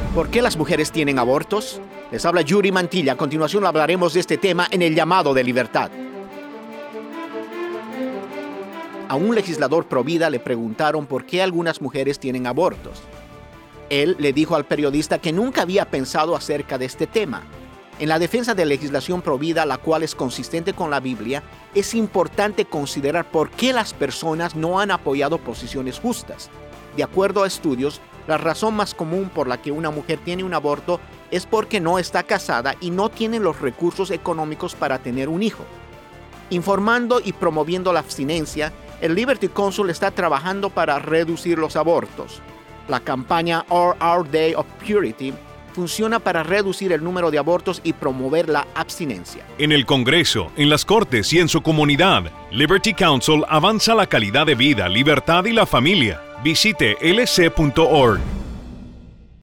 ¿Por qué las mujeres tienen abortos? Les habla Yuri Mantilla. A continuación hablaremos de este tema en El Llamado de Libertad. A un legislador provida le preguntaron por qué algunas mujeres tienen abortos. Él le dijo al periodista que nunca había pensado acerca de este tema. En la defensa de legislación provida, la cual es consistente con la Biblia, es importante considerar por qué las personas no han apoyado posiciones justas. De acuerdo a estudios, la razón más común por la que una mujer tiene un aborto es porque no está casada y no tiene los recursos económicos para tener un hijo. Informando y promoviendo la abstinencia, el Liberty Counsel está trabajando para reducir los abortos. La campaña Our Day of Purity funciona para reducir el número de abortos y promover la abstinencia. En el Congreso, en las Cortes y en su comunidad, Liberty Counsel avanza la calidad de vida, libertad y la familia. Visite lc.org.